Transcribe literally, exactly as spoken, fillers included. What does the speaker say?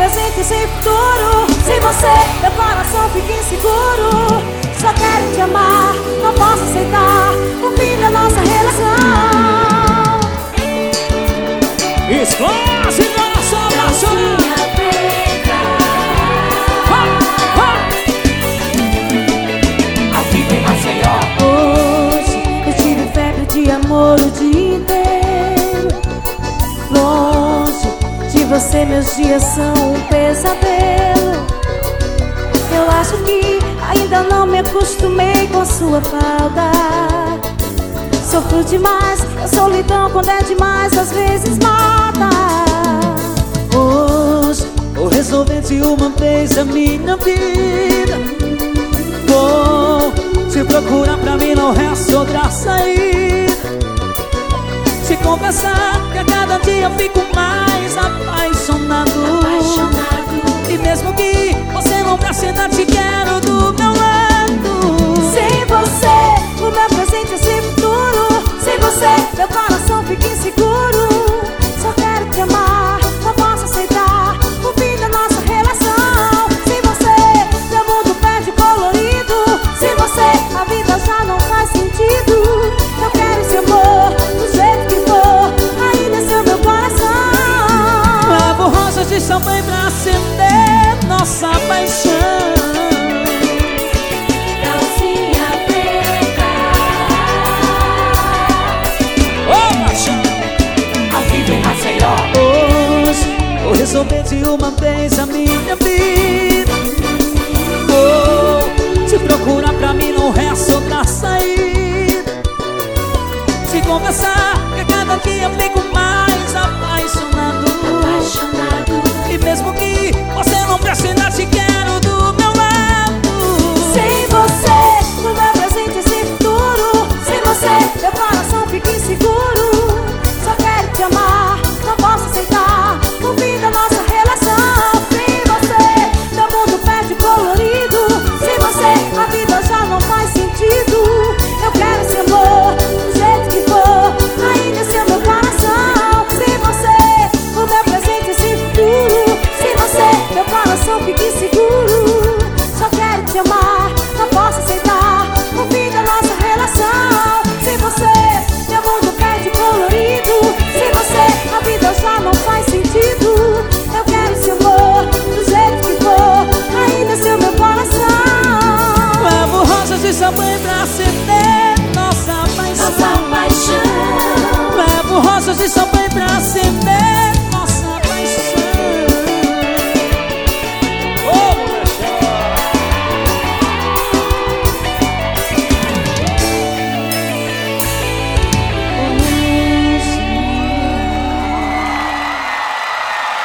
presente sem futuro. Sem você, meu coração fica inseguro. Só quero te amar, não posso aceitar o fim da nossa relação. Esclace nossa oração. Aqui vem Maceió. Hoje eu tive febre de amor o dia inteiro. Longe de você meus dias são um pesadelo. Eu acho que ainda não me acostumei com sua falta. Sofro demais, a solidão quando é demais às vezes mata. Hoje vou resolver de uma vez a minha vida. Vou te procurar, pra mim não resta outra saída. Te confessar que a cada dia eu fico mais apaixonado, apaixonado. E mesmo que você não preste nada, te quero do meu lado. Sem você, o meu presente é sem futuro. Sem você, meu coração fica inseguro. Só quero te amar, não posso aceitar o fim da nossa relação. Sem você, meu mundo perde colorido. Sem você, a vida já não faz sentido. Eu quero esse amor, do jeito que for, ainda é seu meu coração. Levo rosas de champanhe pra acender nossa paixão. Vou resolver de uma vez a minha vida. Vou te procurar, pra mim não resta outra saída. Te confessar que a cada dia eu fico mais apaixonado, apaixonado. E mesmo que você não preste nada, te quero do meu lado. Sem você, o meu presente é sem futuro. Sem você, meu coração fica inseguro. Só quero te amar, não posso aceitar o fim da nossa relação. Sem você, meu mundo perde colorido. Sem você, a vida já não faz sentido. Eu quero esse amor, do jeito que for, ainda é seu meu coração. Sem você, o meu presente é sem futuro. Sem você, meu coração fica inseguro. Só quero te amar, não posso aceitar o fim da nossa relação. Sem você, meu mundo perde colorido. Sem você, a vida já não faz sentido. Eu quero esse amor, do jeito que for, ainda é seu meu coração. Levo rosas de champanhe pra ser